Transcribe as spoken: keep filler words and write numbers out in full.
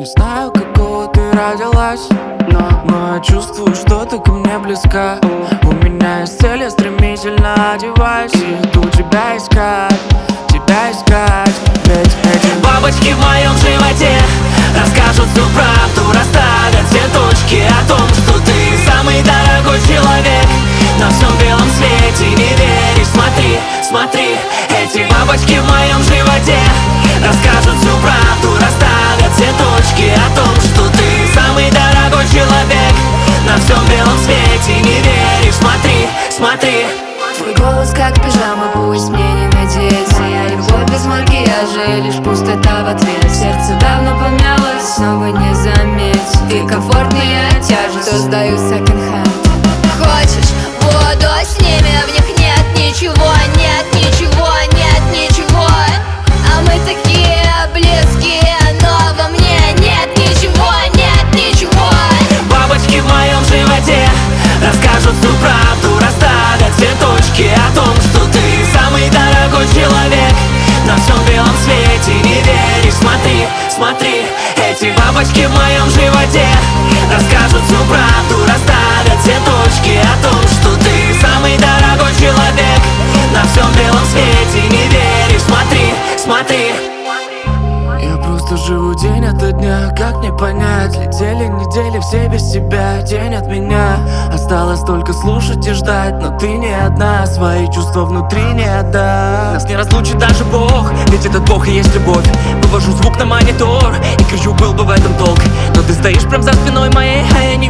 знаю, какого ты родилась, но, но я чувствую, что ты ко мне близка. У меня есть цель, я стремительно одеваюсь и иду тебя искать, тебя искать. Ведь эти бабочки в моем животе расскажут всю правду, расставят все точки о том, что ты самый дорогой человек на всем белом свете. Не веришь? Смотри, смотри, эти бабочки в моем животе расскажут всю правду, расставят все точки о том, что ты самый дорогой человек на всем белом свете. Не веришь? Смотри, смотри. Твой голос как пижама, пусть мне не надеть. Я любовь без макияжа и лишь пустота в ответ. Сердце давно помялось, снова не заметь. Ты комфортнее тяжесть, то сдаю секонд-хенд. Хочешь, буду с ними, в них нет ничего, нет ничего, нет ничего. А мы такие близкие, но во мне нет ничего, нет ничего. Бабочки в моем животе расскажут всю правду, расставят все точки о том, что ты самый дорогой человек на всем белом свете. Не веришь? Смотри, смотри, эти бабочки в моем животе расскажут всю правду, расставят все точки о том, что ты самый дорогой человек на всем белом свете. Не веришь? Смотри, смотри. Я просто живу день ото дня, как не понять? Летели недели все без тебя, день от меня. Осталось только слушать и ждать, но ты не одна, свои чувства внутри не отдашь. Нас не разлучит даже Бог, ведь этот Бог и есть любовь. Вывожу звук на монитор и кричу, был бы в этом толк. Но ты стоишь прям за спиной моей, а я не